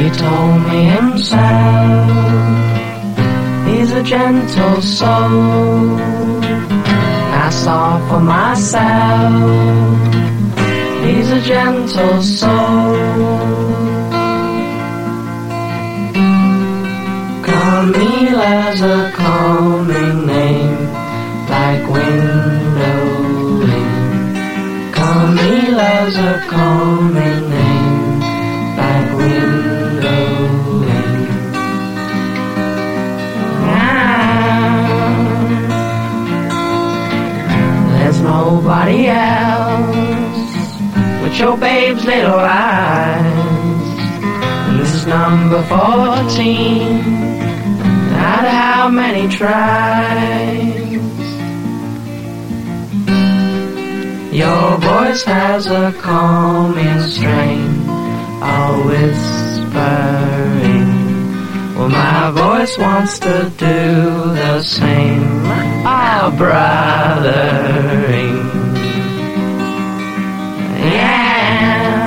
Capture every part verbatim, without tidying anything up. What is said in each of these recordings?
He told me himself, he's a gentle soul. I saw for myself, he's a gentle soul. Carmela's a calming name, like windowing. Carmela's a calming name, like windowing. Ah, there's nobody else with your babe's little eyes. And this is number fourteen. Out of how many tries? Your voice has a calming strain, all whispering. Well, my voice wants to do the same, all brothering. Yeah,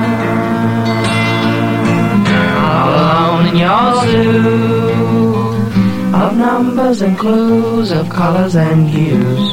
all alone in your zoo of numbers and clues, of colors and hues.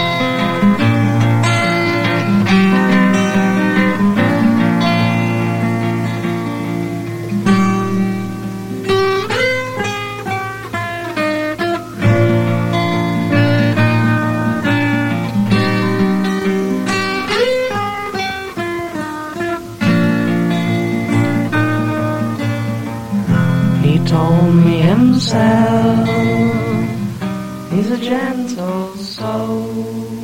He told me himself, he's a gentle soul.